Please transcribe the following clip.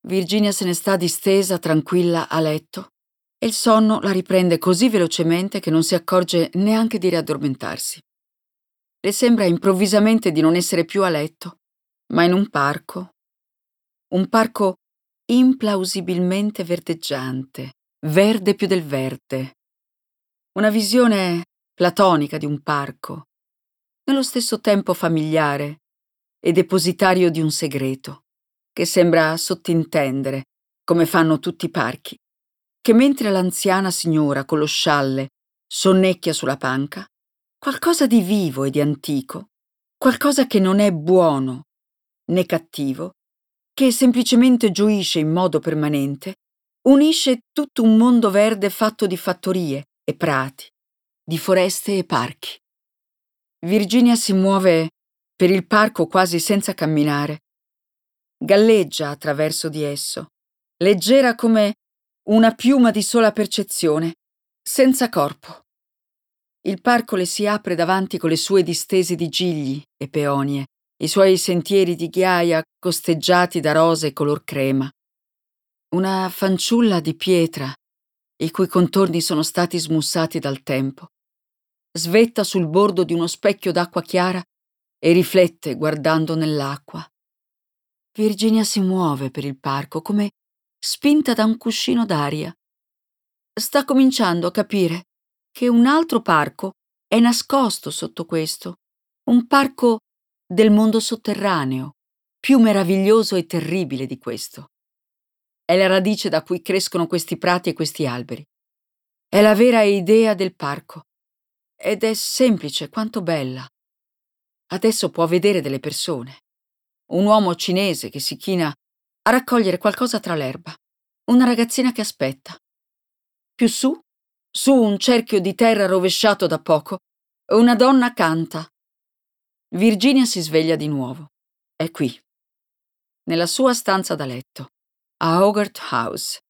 Virginia se ne sta distesa, tranquilla, a letto, e il sonno la riprende così velocemente che non si accorge neanche di riaddormentarsi. Le sembra improvvisamente di non essere più a letto, ma in un parco implausibilmente verdeggiante, verde più del verde. Una visione platonica di un parco, nello stesso tempo familiare e depositario di un segreto, che sembra sottintendere, come fanno tutti i parchi, che mentre l'anziana signora con lo scialle sonnecchia sulla panca, qualcosa di vivo e di antico, qualcosa che non è buono né cattivo, che semplicemente gioisce in modo permanente, unisce tutto un mondo verde fatto di fattorie e prati, di foreste e parchi. Virginia si muove per il parco quasi senza camminare. Galleggia attraverso di esso, leggera come una piuma di sola percezione, senza corpo. Il parco le si apre davanti con le sue distese di gigli e peonie, i suoi sentieri di ghiaia costeggiati da rose color crema. Una fanciulla di pietra, i cui contorni sono stati smussati dal tempo, svetta sul bordo di uno specchio d'acqua chiara e riflette guardando nell'acqua. Virginia si muove per il parco come spinta da un cuscino d'aria. Sta cominciando a capire che un altro parco è nascosto sotto questo, un parco del mondo sotterraneo, più meraviglioso e terribile di questo. È la radice da cui crescono questi prati e questi alberi. È la vera idea del parco. Ed è semplice quanto bella. Adesso può vedere delle persone. Un uomo cinese che si china a raccogliere qualcosa tra l'erba. Una ragazzina che aspetta. Più su un cerchio di terra rovesciato da poco, una donna canta. Virginia si sveglia di nuovo. È qui, nella sua stanza da letto, a Hogarth House,